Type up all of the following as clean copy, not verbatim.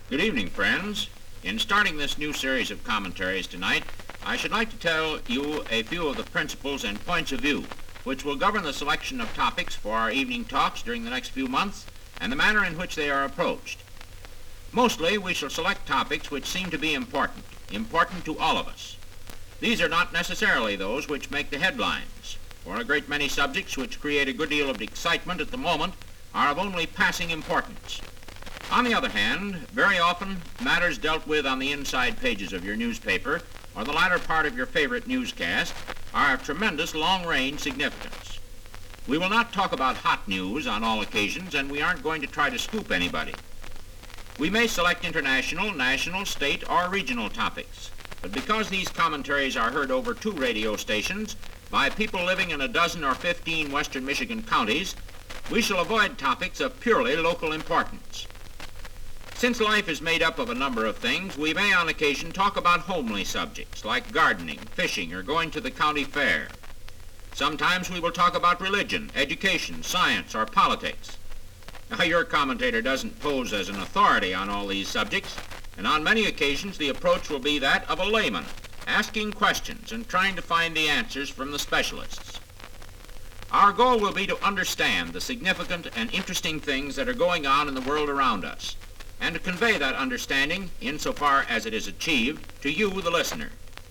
Good evening, friends. In starting this new series of commentaries tonight, I should like to tell you a few of the principles and points of view which will govern the selection of topics for our evening talks during the next few months and the manner in which they are approached. Mostly, we shall select topics which seem to be important to all of us. These are not necessarily those which make the headlines, for a great many subjects which create a good deal of excitement at the moment are of only passing importance. On the other hand, very often, matters dealt with on the inside pages of your newspaper or the latter part of your favorite newscast are of tremendous long-range significance. We will not talk about hot news on all occasions, and we aren't going to try to scoop anybody. We may select international, national, state, or regional topics, but because these commentaries are heard over 2 radio stations by people living in a dozen or 15 western Michigan counties, we shall avoid topics of purely local importance. Since life is made up of a number of things, we may on occasion talk about homely subjects like gardening, fishing, or going to the county fair. Sometimes we will talk about religion, education, science, or politics. Now, your commentator doesn't pose as an authority on all these subjects, and on many occasions the approach will be that of a layman, asking questions and trying to find the answers from the specialists. Our goal will be to understand the significant and interesting things that are going on in the world around us, and to convey that understanding, insofar as it is achieved, to you, the listener.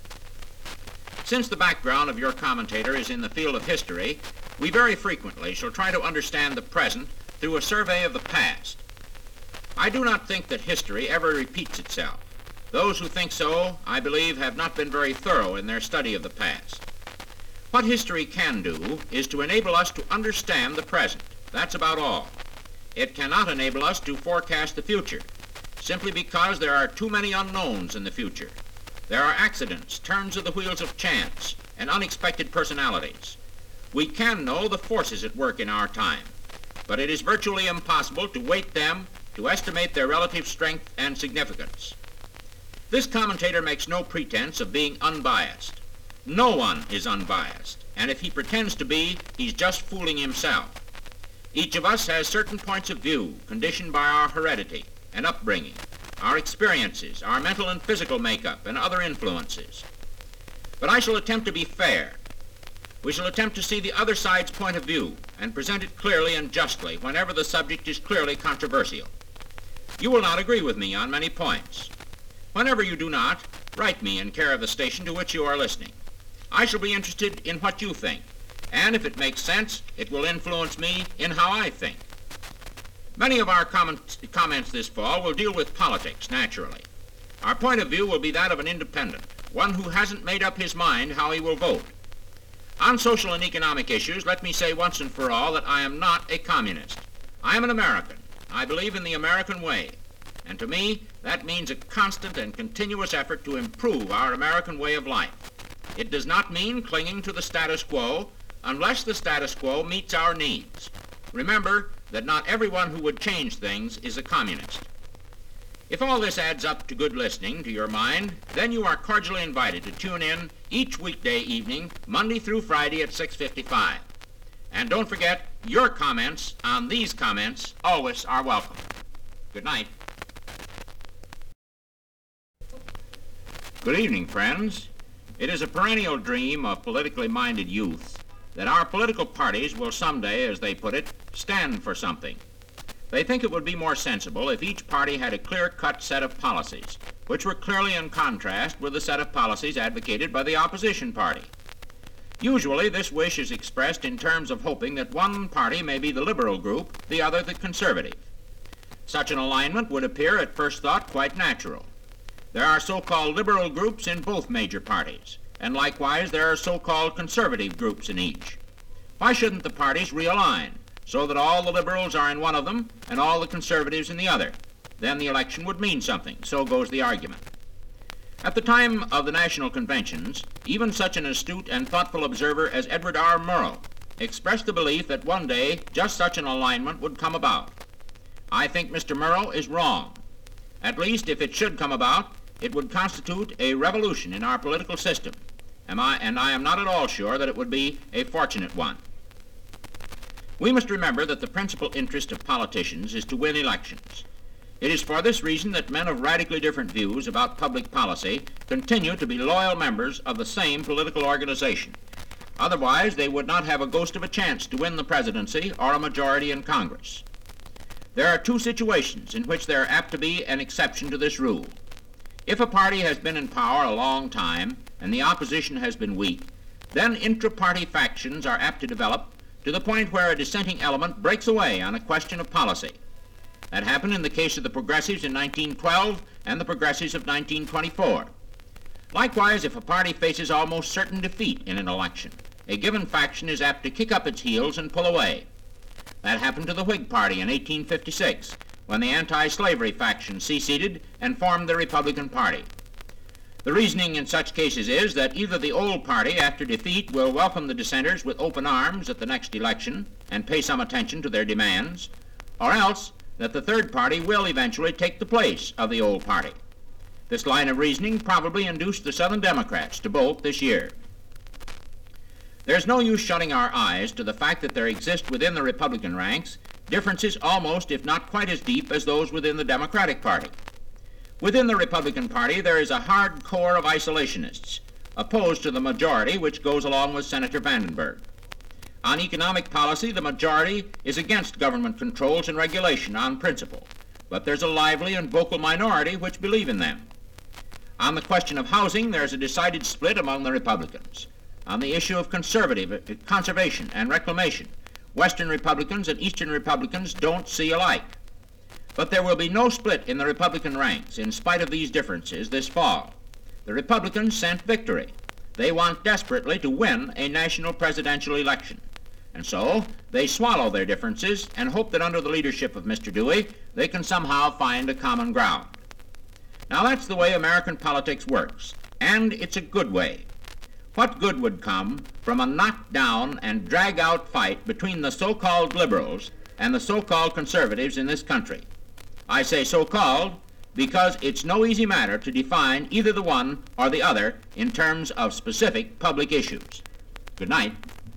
Since the background of your commentator is in the field of history, we very frequently shall try to understand the present through a survey of the past. I do not think that history ever repeats itself. Those who think so, I believe, have not been very thorough in their study of the past. What history can do is to enable us to understand the present. That's about all. It cannot enable us to forecast the future, simply because there are too many unknowns in the future. There are accidents, turns of the wheels of chance, and unexpected personalities. We can know the forces at work in our time, but it is virtually impossible to weight them, to estimate their relative strength and significance. This commentator makes no pretense of being unbiased. No one is unbiased, and if he pretends to be, he's just fooling himself. Each of us has certain points of view conditioned by our heredity and upbringing, our experiences, our mental and physical makeup, and other influences. But I shall attempt to be fair. We shall attempt to see the other side's point of view and present it clearly and justly whenever the subject is clearly controversial. You will not agree with me on many points. Whenever you do not, write me in care of the station to which you are listening. I shall be interested in what you think, and if it makes sense, it will influence me in how I think. Many of our comments this fall will deal with politics, naturally. Our point of view will be that of an independent, one who hasn't made up his mind how he will vote. On social and economic issues, let me say once and for all that I am not a communist. I am an American. I believe in the American way. And to me, that means a constant and continuous effort to improve our American way of life. It does not mean clinging to the status quo unless the status quo meets our needs. Remember that not everyone who would change things is a communist. If all this adds up to good listening to your mind, then you are cordially invited to tune in each weekday evening, Monday through Friday at 6:55. And don't forget, your comments on these comments always are welcome. Good night. Good evening, friends. It is a perennial dream of politically minded youth that our political parties will someday, as they put it, stand for something. They think it would be more sensible if each party had a clear-cut set of policies, which were clearly in contrast with the set of policies advocated by the opposition party. Usually, this wish is expressed in terms of hoping that one party may be the liberal group, the other the conservative. Such an alignment would appear at first thought quite natural. There are so-called liberal groups in both major parties, and likewise there are so-called conservative groups in each. Why shouldn't the parties realign so that all the liberals are in one of them and all the conservatives in the other? Then the election would mean something. So goes the argument. At the time of the national conventions, even such an astute and thoughtful observer as Edward R. Murrow expressed the belief that one day just such an alignment would come about. I think Mr. Murrow is wrong. At least, if it should come about, it would constitute a revolution in our political system, and I am not at all sure that it would be a fortunate one. We must remember that the principal interest of politicians is to win elections. It is for this reason that men of radically different views about public policy continue to be loyal members of the same political organization. Otherwise, they would not have a ghost of a chance to win the presidency or a majority in Congress. There are two situations in which there are apt to be an exception to this rule. If a party has been in power a long time and the opposition has been weak, then intra-party factions are apt to develop to the point where a dissenting element breaks away on a question of policy. That happened in the case of the Progressives in 1912 and the Progressives of 1924. Likewise, if a party faces almost certain defeat in an election, a given faction is apt to kick up its heels and pull away. That happened to the Whig Party in 1856, when the anti-slavery faction seceded and formed the Republican Party. The reasoning in such cases is that either the old party, after defeat, will welcome the dissenters with open arms at the next election and pay some attention to their demands, or else that the third party will eventually take the place of the old party. This line of reasoning probably induced the Southern Democrats to bolt this year. There's no use shutting our eyes to the fact that there exist within the Republican ranks differences almost, if not quite as deep as those within the Democratic Party. Within the Republican Party, there is a hard core of isolationists, opposed to the majority which goes along with Senator Vandenberg. On economic policy, the majority is against government controls and regulation on principle, but there's a lively and vocal minority which believe in them. On the question of housing, there's a decided split among the Republicans. On the issue of conservation and reclamation, Western Republicans and Eastern Republicans don't see alike. But there will be no split in the Republican ranks in spite of these differences this fall. The Republicans scent victory. They want desperately to win a national presidential election. And so they swallow their differences and hope that under the leadership of Mr. Dewey, they can somehow find a common ground. Now that's the way American politics works, and it's a good way. What good would come from a knockdown and drag-out fight between the so-called liberals and the so-called conservatives in this country? I say so-called because it's no easy matter to define either the one or the other in terms of specific public issues. Good night.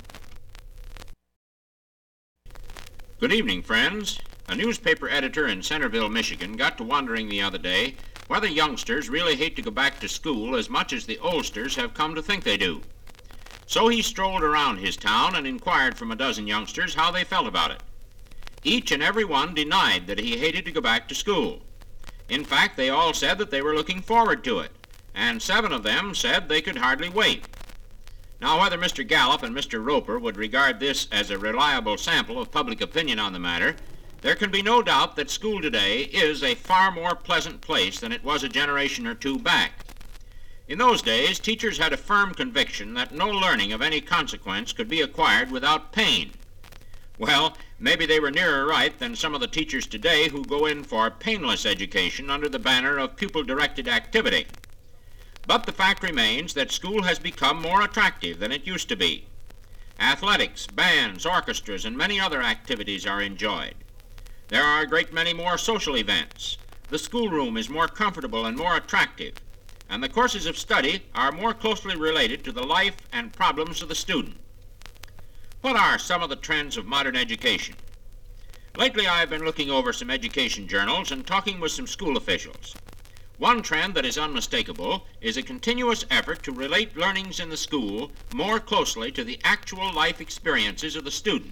Good evening, friends. A newspaper editor in Centerville, Michigan, got to wondering the other day whether youngsters really hate to go back to school as much as the oldsters have come to think they do. So he strolled around his town and inquired from a dozen youngsters how they felt about it. Each and every one denied that he hated to go back to school. In fact, they all said that they were looking forward to it, and 7 of them said they could hardly wait. Now, whether Mr. Gallup and Mr. Roper would regard this as a reliable sample of public opinion on the matter, there can be no doubt that school today is a far more pleasant place than it was a generation or two back. In those days, teachers had a firm conviction that no learning of any consequence could be acquired without pain. Well, maybe they were nearer right than some of the teachers today who go in for painless education under the banner of pupil-directed activity. But the fact remains that school has become more attractive than it used to be. Athletics, bands, orchestras, and many other activities are enjoyed. There are a great many more social events. The schoolroom is more comfortable and more attractive, and the courses of study are more closely related to the life and problems of the student. What are some of the trends of modern education? Lately, I've been looking over some education journals and talking with some school officials. One trend that is unmistakable is a continuous effort to relate learnings in the school more closely to the actual life experiences of the student.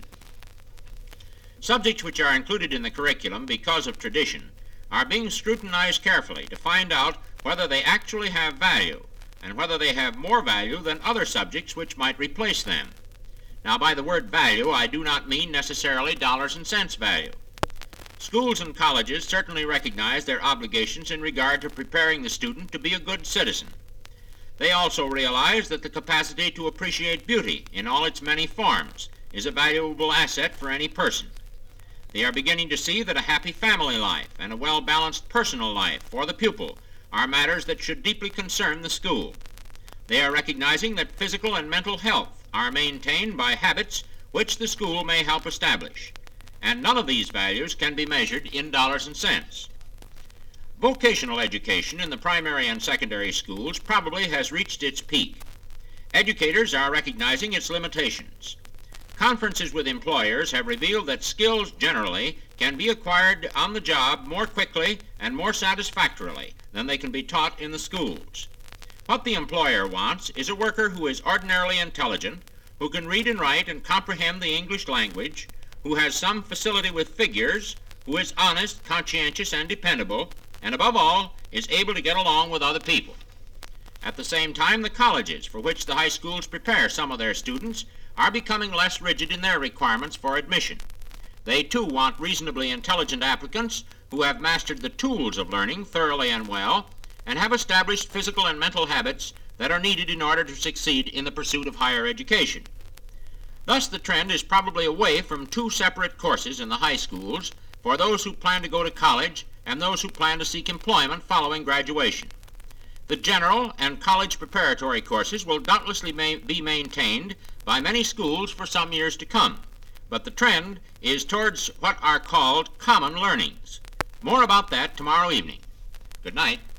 Subjects which are included in the curriculum because of tradition are being scrutinized carefully to find out whether they actually have value and whether they have more value than other subjects which might replace them. Now, by the word value, I do not mean necessarily dollars and cents value. Schools and colleges certainly recognize their obligations in regard to preparing the student to be a good citizen. They also realize that the capacity to appreciate beauty in all its many forms is a valuable asset for any person. They are beginning to see that a happy family life and a well-balanced personal life for the pupil are matters that should deeply concern the school. They are recognizing that physical and mental health are maintained by habits which the school may help establish, and none of these values can be measured in dollars and cents. Vocational education in the primary and secondary schools probably has reached its peak. Educators are recognizing its limitations. Conferences with employers have revealed that skills generally can be acquired on the job more quickly and more satisfactorily than they can be taught in the schools. What the employer wants is a worker who is ordinarily intelligent, who can read and write and comprehend the English language, who has some facility with figures, who is honest, conscientious, and dependable, and above all, is able to get along with other people. At the same time, the colleges, for which the high schools prepare some of their students, are becoming less rigid in their requirements for admission. They, too, want reasonably intelligent applicants who have mastered the tools of learning thoroughly and well, and have established physical and mental habits that are needed in order to succeed in the pursuit of higher education. Thus, the trend is probably away from two separate courses in the high schools for those who plan to go to college and those who plan to seek employment following graduation. The general and college preparatory courses will doubtlessly be maintained by many schools for some years to come, but the trend is towards what are called common learnings. More about that tomorrow evening. Good night.